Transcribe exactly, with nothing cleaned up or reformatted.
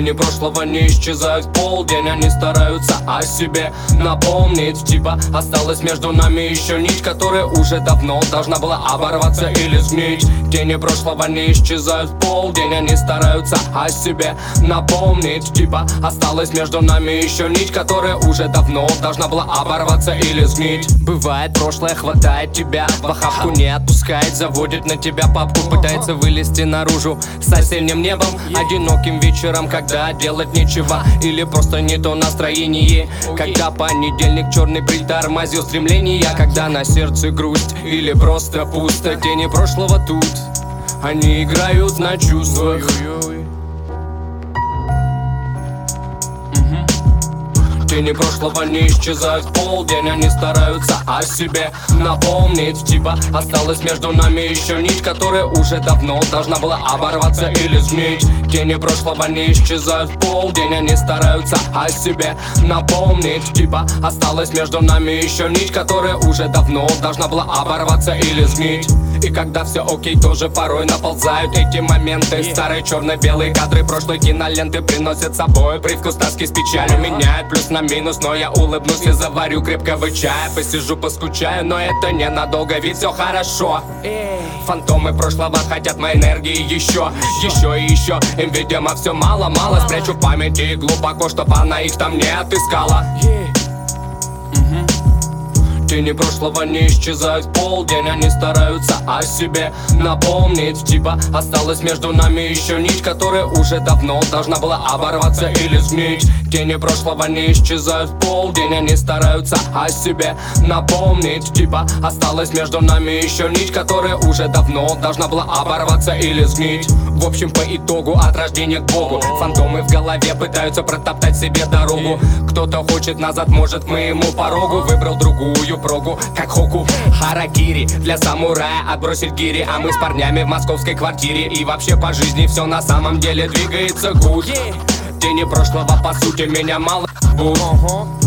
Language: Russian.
Тени прошлого не исчезают в полдень. Они стараются о себе напомнить. Типа осталась между нами еще нить, которая уже давно должна была оборваться или сгнить. Тени прошлого не исчезают в полдень. Они стараются о себе напомнить. Типа осталась между нами еще нить, которая уже давно должна была оборваться или сгнить. Бывает, прошлое хватает тебя в охапку, не отпускает, заводит на тебя папку. Пытается вылезти наружу с осенним небом, одиноким вечером, когда делать нечего или просто не то настроение. Когда понедельник черный притормозил стремления, когда на сердце грусть или просто пусто. Тени прошлого тут, они играют на чувствах. Тени прошлого не исчезают в полдень. Они стараются о себе напомнить. Типа осталась между нами еще нить, которая уже давно должна была оборваться или сгнить. Тени прошлого не исчезают в полдень. Они стараются о себе напомнить. Типа осталась между нами еще нить, которая уже давно должна была оборваться или сгнить. И когда все окей, тоже порой наползают эти моменты. Старые черно-белые кадры прошлой киноленты приносят с собой привкус тоски с печалью. Меняют плюс на минус, но я улыбнусь и заварю крепкого чая. Посижу, поскучаю, но это ненадолго, ведь все хорошо. Фантомы прошлого хотят моей энергии еще, еще и еще. Им, видимо, все мало-мало. Спрячу в памяти глубоко, чтоб она их там не отыскала. Тени прошлого не исчезают в полдень. Они стараются о себе напомнить. Типа осталась между нами еще нить, которая уже давно должна была оборваться или сгнить. Тени прошлого не исчезают в полдень. Они стараются о себе напомнить. Типа осталась между нами еще нить, которая уже давно должна была оборваться или сгнить. В общем, по итогу от рождения к Богу фантомы в голове пытаются протоптать себе дорогу. Кто-то хочет назад, может, к моему порогу. Выбрал другую прогу, как Хоку Харакири. Для самурая отбросить гири. А мы с парнями в московской квартире. И вообще по жизни все на самом деле двигается гуд. Тени прошлого, по сути, меня мало будут.